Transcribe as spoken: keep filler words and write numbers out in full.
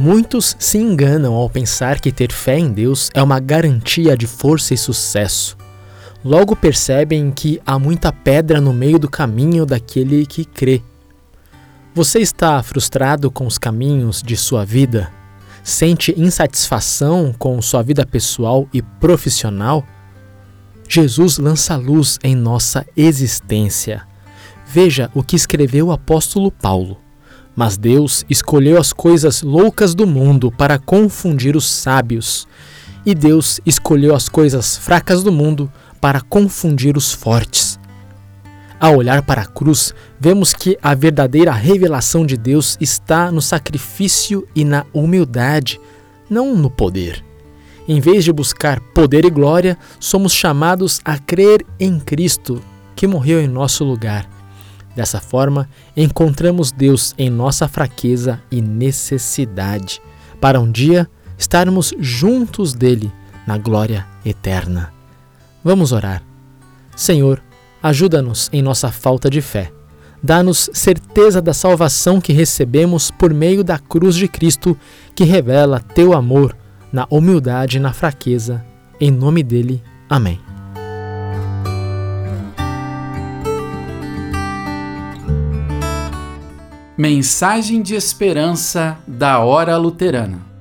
Muitos se enganam ao pensar que ter fé em Deus é uma garantia de força e sucesso. Logo percebem que há muita pedra no meio do caminho daquele que crê. Você está frustrado com os caminhos de sua vida? Sente insatisfação com sua vida pessoal e profissional? Jesus lança luz em nossa existência. Veja o que escreveu o apóstolo Paulo. Mas Deus escolheu as coisas loucas do mundo para confundir os sábios, e Deus escolheu as coisas fracas do mundo para confundir os fortes. Ao olhar para a cruz, vemos que a verdadeira revelação de Deus está no sacrifício e na humildade, não no poder. Em vez de buscar poder e glória, somos chamados a crer em Cristo, que morreu em nosso lugar. Dessa forma, encontramos Deus em nossa fraqueza e necessidade, para um dia estarmos juntos dele na glória eterna. Vamos orar. Senhor, ajuda-nos em nossa falta de fé. Dá-nos certeza da salvação que recebemos por meio da cruz de Cristo, que revela teu amor na humildade e na fraqueza. Em nome dele, amém. Mensagem de esperança da Hora Luterana.